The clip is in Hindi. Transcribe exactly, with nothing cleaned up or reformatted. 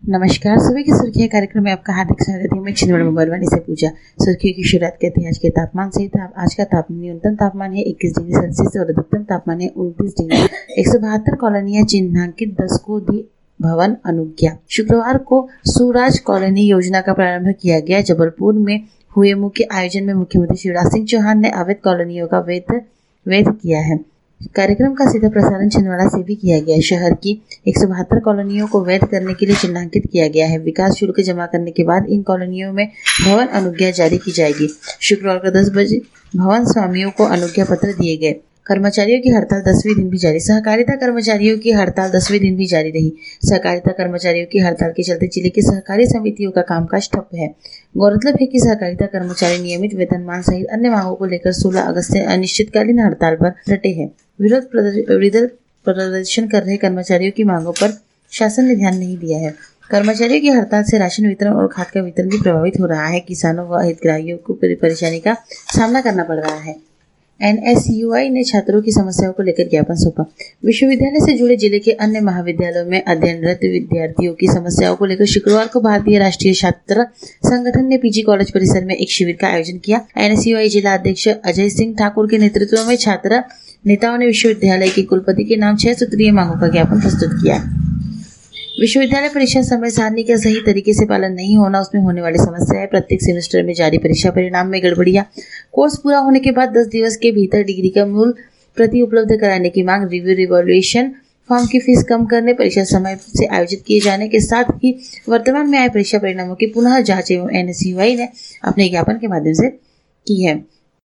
नमस्कार, सभी की सुर्खियां कार्यक्रम में आपका हार्दिक स्वागत है। मैं छिंदवाड़ा बरवानी से पूजा। सुर्खियों की शुरुआत करते हैं आज के तापमान से। आज का तापमान न्यूनतम तापमान है इक्कीस डिग्री सेल्सियस और अधिकतम तापमान है उनतीस डिग्री। एक सौ बहत्तर कॉलोनियां चिन्हांकित, दस को दी भवन अनुज्ञा। शुक्रवार को सुराज कॉलोनी योजना का प्रारंभ किया गया। जबलपुर में हुए मुख्य आयोजन में मुख्यमंत्री शिवराज सिंह चौहान ने अवैध कॉलोनियों का वैध वैध किया है। कार्यक्रम का सीधा प्रसारण छिंदवाड़ा से भी किया गया। शहर की एक सौ बहत्तर कॉलोनियों को वैध करने के लिए चिन्हांकित किया गया है। विकास शुल्क जमा करने के बाद इन कॉलोनियों में भवन अनुज्ञा जारी की जाएगी। शुक्रवार को दस बजे भवन स्वामियों को अनुज्ञा पत्र दिए गए। कर्मचारियों की हड़ताल दसवें दिन भी जारी। सहकारिता कर्मचारियों की हड़ताल दसवें दिन भी जारी रही। सहकारिता कर्मचारियों की हड़ताल के चलते जिले की सहकारी समितियों का कामकाज ठप है। गौरतलब है कि सहकारिता कर्मचारी नियमित वेतनमान सहित अन्य मांगों को लेकर सोलह अगस्त से अनिश्चितकालीन हड़ताल पर डटे हैं। विरोध प्रदर्शन कर रहे कर्मचारियों की मांगों पर शासन ने ध्यान नहीं दिया है। कर्मचारियों की हड़ताल से राशन वितरण और खाद का वितरण भी प्रभावित हो रहा है। किसानों व हितग्राहियों को परेशानी का सामना करना पड़ रहा है। एन एस यू आई ने छात्रों की समस्याओं को लेकर ज्ञापन सौंपा। विश्वविद्यालय से जुड़े जिले के अन्य महाविद्यालयों में अध्ययनरत विद्यार्थियों की समस्याओं को लेकर शुक्रवार को भारतीय राष्ट्रीय छात्र संगठन ने पीजी कॉलेज परिसर में एक शिविर का आयोजन किया। एन एस यू आई जिला अध्यक्ष अजय सिंह ठाकुर के नेतृत्व में छात्र नेताओं ने विश्वविद्यालय के कुलपति के नाम छह सूत्रीय मांगों का ज्ञापन प्रस्तुत किया। विश्वविद्यालय परीक्षा समय सारणी का सही तरीके से पालन नहीं होना, उसमें होने वाली समस्याएं, प्रत्येक सेमेस्टर में जारी परीक्षा परिणाम में गड़बड़ियां, कोर्स पूरा होने के बाद दस दिवस के भीतर डिग्री का मूल प्रति उपलब्ध कराने की मांग, रिव्यू रिवॉल्यूशन फॉर्म की फीस कम करने, परीक्षा समय से आयोजित किए जाने के साथ ही वर्तमान में आए परीक्षा परिणामों की पुनः जांच एवं एन एस यू आई ने अपने ज्ञापन के माध्यम से की है।